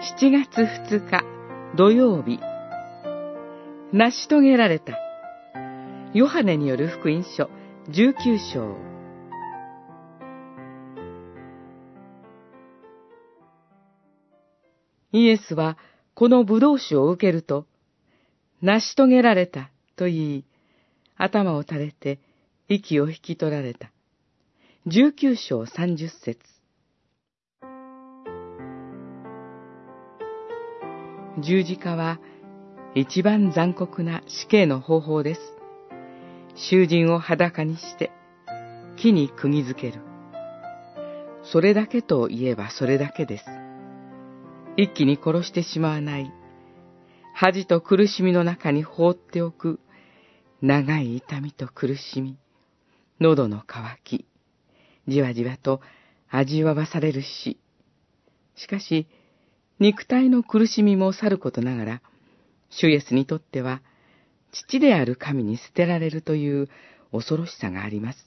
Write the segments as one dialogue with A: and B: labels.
A: 7月2日土曜日、成し遂げられた。ヨハネによる福音書19章。イエスはこの葡萄酒を受けると、成し遂げられたと言い、頭を垂れて息を引き取られた。19章30節。十字架は一番残酷な死刑の方法です。囚人を裸にして木に釘付ける。それだけと言えばそれだけです。一気に殺してしまわない、恥と苦しみの中に放っておく長い痛みと苦しみ、喉の渇き、じわじわと味わわされる死。しかし、肉体の苦しみもさることながら、主イエスにとっては、父である神に捨てられるという恐ろしさがあります。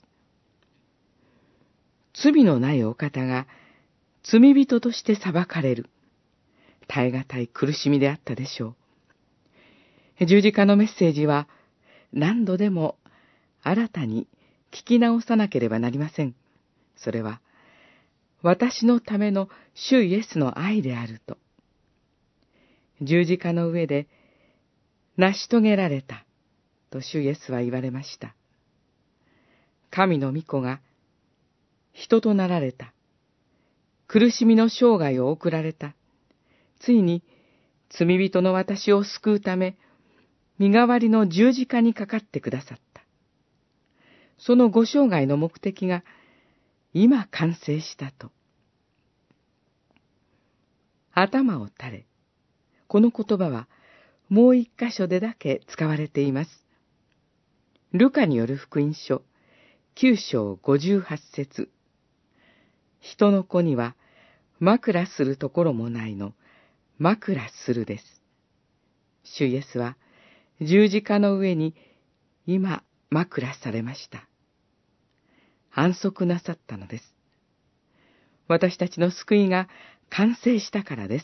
A: 罪のないお方が罪人として裁かれる、耐え難い苦しみであったでしょう。十字架のメッセージは、何度でも新たに聞き直さなければなりません。それは、私のための主イエスの愛であると。十字架の上で、成し遂げられた、と主イエスは言われました。神の御子が、人となられた。苦しみの生涯を送られた。ついに、罪人の私を救うため、身代わりの十字架にかかってくださった。そのご生涯の目的が、今完成したと。頭を垂れ。この言葉はもう一箇所でだけ使われています。ルカによる福音書9章58節。人の子には枕するところもないの枕するです。主イエスは十字架の上に今枕されました。安息なさったのです。私たちの救いが完成したからです。